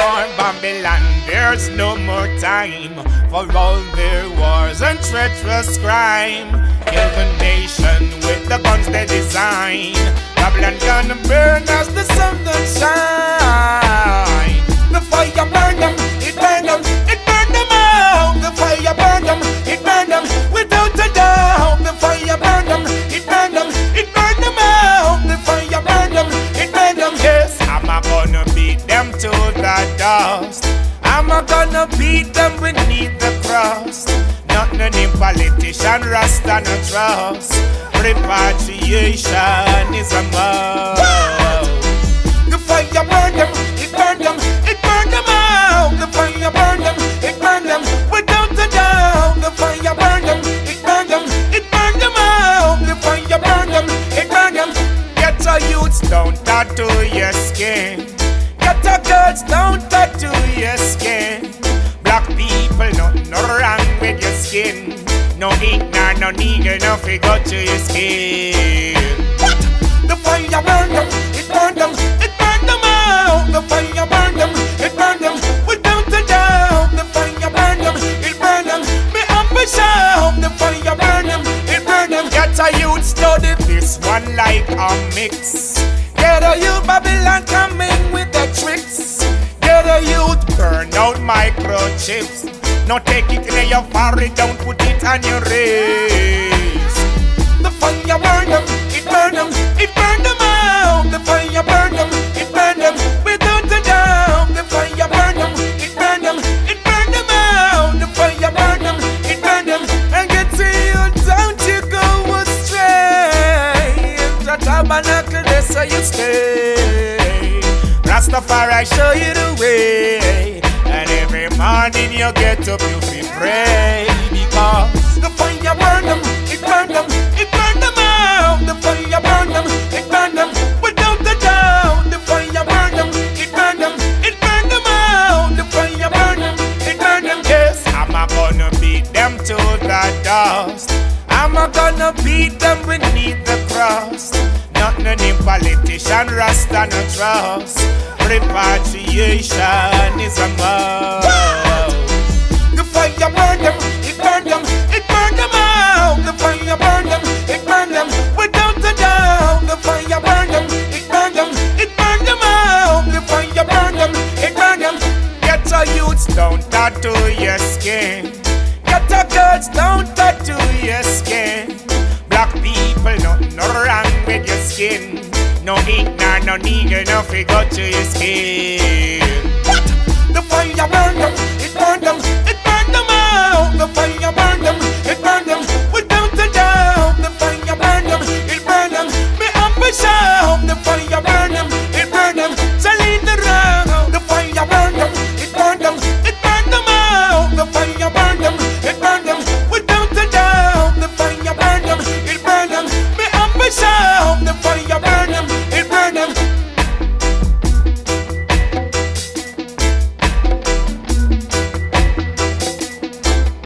for Babylon. There's no more time for all their wars and treacherous crime. Kill the nation with the guns they design. Babylon gonna burn as the sun that shine. The fire burn them, it burn them, it burn them out. The fire burn them, it burn them, without a doubt. The fire burn them, it burn them, it burn them out. The fire burn them, it burn them. Yes, I'm gonna beat them to the dust. I'm gonna beat them beneath the cross. Nothing in politician, Rasta no trust. Repatriation is a must. The fire burn them, it burn them, it burn them out. The fire burn them, it burn them, without a doubt. The fire burn them, it burn them, it burn them out. The fire burn them, it burn them. Get a youths, don't tattoo your skin. Get a girls, don't tattoo your skin. Black people, nothing wrong with your skin. No ink, no nigger, no figure to your skin. What? The fire burn them, it burn them, it burn them out. The fire burn them, it burn them, without a doubt. The fire burn them, it burn them. Me up a shout. The fire burn them, it burn them. Get a youth study this one like a mix. Get a youth Babylon coming with the tricks. Get a youth burn out microchips. Now take it in your forehead, don't put it on your wrist. The fire burn them, it burn them, it burn them out. The fire burn them, it burn them, without a doubt. The fire burn them, it burn them, it burn them out. The fire burn them, it burn them. And get to you, don't you go astray. The tabernacle, that's how you stay. Rastafari show you the way. And every morning you get up, you feel pray. Because the fire burn them, it burn them, it burn them out. The fire burn them, it burn them, without a doubt. The fire burn them, it burn them, it burn them out. The fire burn them, it burn them. Yes, I'm gonna beat them to the dust. I'm gonna beat them beneath the cross. Nothing in politician, Rasta no trust. Repatriation is a must. The fire burn them, it burn them, it burn them out. The fire burn them, it burn them, without a doubt. The fire burn them, it burn them, it burn them out. The fire burn them, it burn them. Get a youths, don't tattoo your skin. Get a girls, don't tattoo your skin. Black people, nothing wrong with your skin. No ink, no nigger, no figure to your skin. What? The fire burn them, it burn them, it burn them out. The fire burn them, it burn them,